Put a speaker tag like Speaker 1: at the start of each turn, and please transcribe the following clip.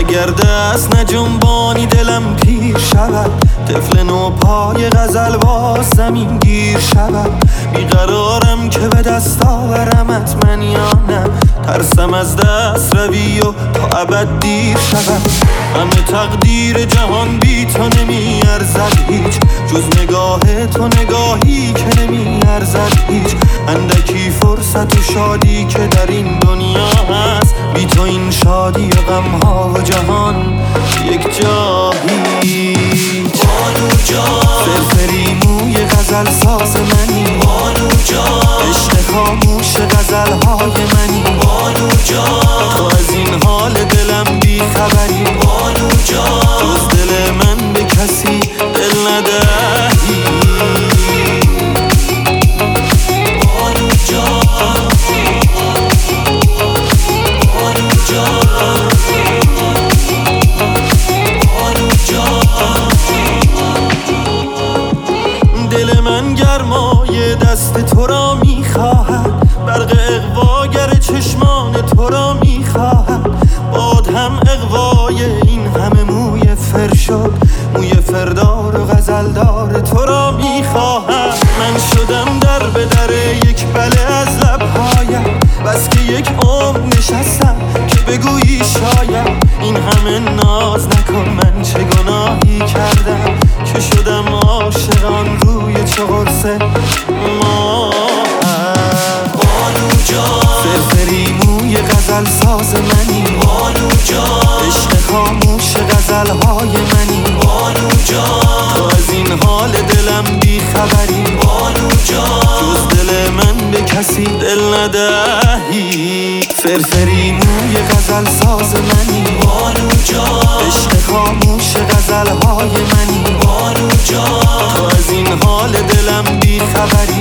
Speaker 1: اگر دست نجنبانی دلم پیر شود، طفل نو پای غزل باز زمین گیر شود. بیقرارم که به دست آورمت من یا نه، ترسم از دست روی و تا ابد دیر شود. همه تقدیر جهان بی تو نمی ارزد هیچ، جز نگاه تو نگاهی که نمی ارزد هیچ. اندکی فرصت و شادی که در این دنیا هست، بی تو این شادی و غمها و جهان یک جا هیچ.
Speaker 2: بانو جان
Speaker 1: فرفری موی غزل ساز منی،
Speaker 2: بانو جان
Speaker 1: عشق خاموش غزلهای منی.
Speaker 2: بانو جان
Speaker 1: تو از این حال دلم بی خبری،
Speaker 2: بانو جان
Speaker 1: جز دل من به کسی دل ندهی.
Speaker 2: بانو جان بانو جان بانو جان.
Speaker 1: دل من گرمای دست تو را میخواهد، برق اغواگر چشمان تو را میخواهد. باد هم اغوای این همه موی فر شد، موی فردار و غزلدار تو را میخواهد. من شدم در به در یک بله از لبهایم، بس که یک عمر نشستم که بگویی شاید. این همه ناز نکن، من چه گناهی کردم که شدم عاشقان روی چه قرص ما.
Speaker 2: بانو جان
Speaker 1: فرفری موی غزل ساز منی،
Speaker 2: بانو جان
Speaker 1: عشق خاموش غزلهای منی.
Speaker 2: بانو جان
Speaker 1: تو از این حال دلم بی خبری،
Speaker 2: بانو جان
Speaker 1: جز دل من به کسی دل ندهی. فرفری موی غزل ساز منی،
Speaker 2: بانو جان
Speaker 1: عشق خاموش غزلهای منی.
Speaker 2: بانو جان
Speaker 1: تو از این حال دلم بی خبری،